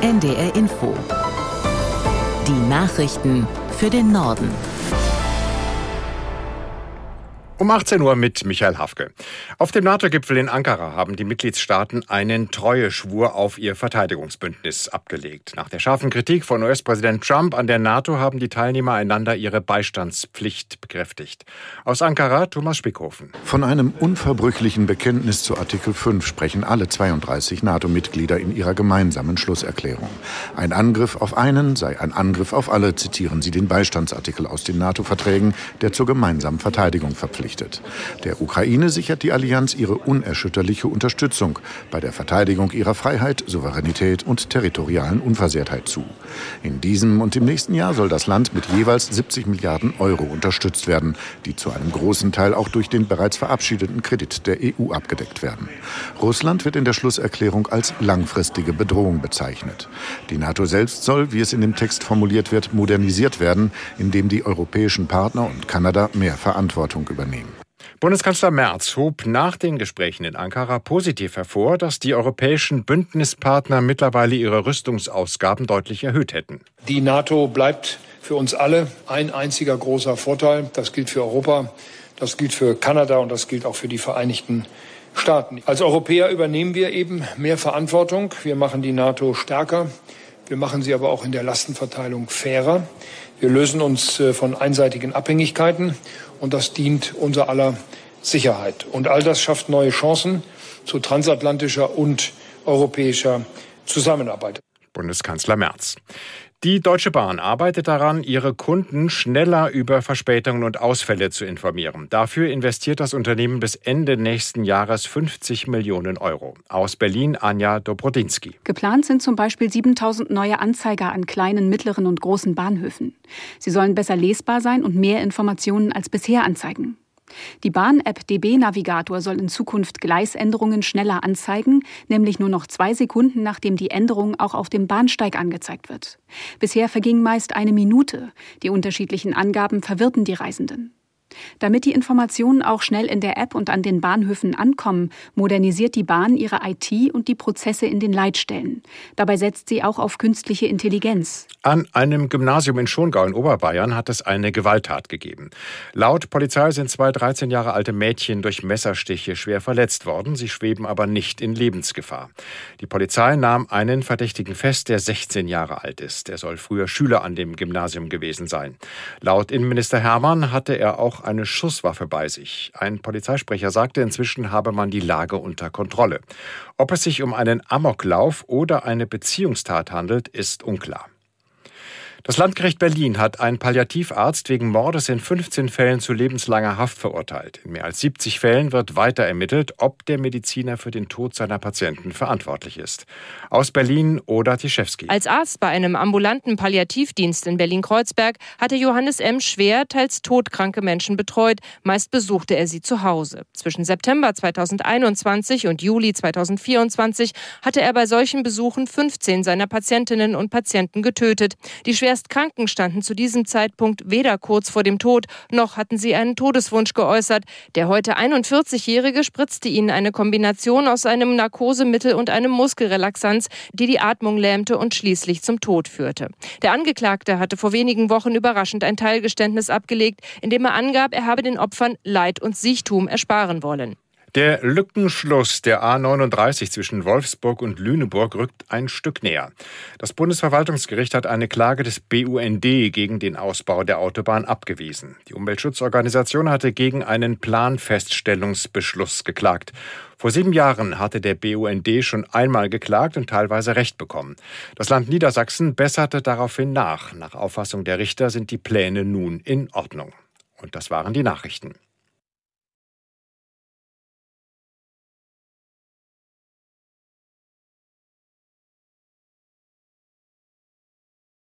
NDR Info. Die Nachrichten für den Norden. Um 18 Uhr mit Michael Hafke. Auf dem NATO-Gipfel in Ankara haben die Mitgliedstaaten einen Treueschwur auf ihr Verteidigungsbündnis abgelegt. Nach der scharfen Kritik von US-Präsident Trump an der NATO haben die Teilnehmer einander ihre Beistandspflicht bekräftigt. Aus Ankara, Thomas Spickhofen. Von einem unverbrüchlichen Bekenntnis zu Artikel 5 sprechen alle 32 NATO-Mitglieder in ihrer gemeinsamen Schlusserklärung. Ein Angriff auf einen sei ein Angriff auf alle, zitieren sie den Beistandsartikel aus den NATO-Verträgen, der zur gemeinsamen Verteidigung verpflichtet. Der Ukraine sichert die Allianz ihre unerschütterliche Unterstützung bei der Verteidigung ihrer Freiheit, Souveränität und territorialen Unversehrtheit zu. In diesem und im nächsten Jahr soll das Land mit jeweils 70 Milliarden Euro unterstützt werden, die zu einem großen Teil auch durch den bereits verabschiedeten Kredit der EU abgedeckt werden. Russland wird in der Schlusserklärung als langfristige Bedrohung bezeichnet. Die NATO selbst soll, wie es in dem Text formuliert wird, modernisiert werden, indem die europäischen Partner und Kanada mehr Verantwortung übernehmen. Bundeskanzler Merz hob nach den Gesprächen in Ankara positiv hervor, dass die europäischen Bündnispartner mittlerweile ihre Rüstungsausgaben deutlich erhöht hätten. Die NATO bleibt für uns alle ein einziger großer Vorteil. Das gilt für Europa, das gilt für Kanada und das gilt auch für die Vereinigten Staaten. Als Europäer übernehmen wir eben mehr Verantwortung. Wir machen die NATO stärker. Wir machen sie aber auch in der Lastenverteilung fairer. Wir lösen uns von einseitigen Abhängigkeiten und das dient unser aller Sicherheit. Und all das schafft neue Chancen zu transatlantischer und europäischer Zusammenarbeit. Bundeskanzler Merz. Die Deutsche Bahn arbeitet daran, ihre Kunden schneller über Verspätungen und Ausfälle zu informieren. Dafür investiert das Unternehmen bis Ende nächsten Jahres 50 Millionen Euro. Aus Berlin Anja Dobrodinsky. Geplant sind zum Beispiel 7.000 neue Anzeiger an kleinen, mittleren und großen Bahnhöfen. Sie sollen besser lesbar sein und mehr Informationen als bisher anzeigen. Die Bahn-App DB Navigator soll in Zukunft Gleisänderungen schneller anzeigen, nämlich nur noch 2 Sekunden, nachdem die Änderung auch auf dem Bahnsteig angezeigt wird. Bisher verging meist 1 Minute. Die unterschiedlichen Angaben verwirrten die Reisenden. Damit die Informationen auch schnell in der App und an den Bahnhöfen ankommen, modernisiert die Bahn ihre IT und die Prozesse in den Leitstellen. Dabei setzt sie auch auf künstliche Intelligenz. An einem Gymnasium in Schongau in Oberbayern hat es eine Gewalttat gegeben. Laut Polizei sind 2 13 Jahre alte Mädchen durch Messerstiche schwer verletzt worden. Sie schweben aber nicht in Lebensgefahr. Die Polizei nahm einen Verdächtigen fest, der 16 Jahre alt ist. Er soll früher Schüler an dem Gymnasium gewesen sein. Laut Innenminister Hermann hatte er auch eine Schusswaffe bei sich. Ein Polizeisprecher sagte, inzwischen habe man die Lage unter Kontrolle. Ob es sich um einen Amoklauf oder eine Beziehungstat handelt, ist unklar. Das Landgericht Berlin hat einen Palliativarzt wegen Mordes in 15 Fällen zu lebenslanger Haft verurteilt. In mehr als 70 Fällen wird weiter ermittelt, ob der Mediziner für den Tod seiner Patienten verantwortlich ist. Aus Berlin, Oda Tischewski. Als Arzt bei einem ambulanten Palliativdienst in Berlin-Kreuzberg hatte Johannes M. schwer, teils todkranke Menschen betreut. Meist besuchte er sie zu Hause. Zwischen September 2021 und Juli 2024 hatte er bei solchen Besuchen 15 seiner Patientinnen und Patienten getötet. Die Schwerstkranken standen zu diesem Zeitpunkt weder kurz vor dem Tod, noch hatten sie einen Todeswunsch geäußert. Der heute 41-Jährige spritzte ihnen eine Kombination aus einem Narkosemittel und einem Muskelrelaxanz, die die Atmung lähmte und schließlich zum Tod führte. Der Angeklagte hatte vor wenigen Wochen überraschend ein Teilgeständnis abgelegt, in dem er angab, er habe den Opfern Leid und Siechtum ersparen wollen. Der Lückenschluss der A39 zwischen Wolfsburg und Lüneburg rückt ein Stück näher. Das Bundesverwaltungsgericht hat eine Klage des BUND gegen den Ausbau der Autobahn abgewiesen. Die Umweltschutzorganisation hatte gegen einen Planfeststellungsbeschluss geklagt. Vor 7 Jahren hatte der BUND schon einmal geklagt und teilweise Recht bekommen. Das Land Niedersachsen besserte daraufhin nach. Nach Auffassung der Richter sind die Pläne nun in Ordnung. Und das waren die Nachrichten.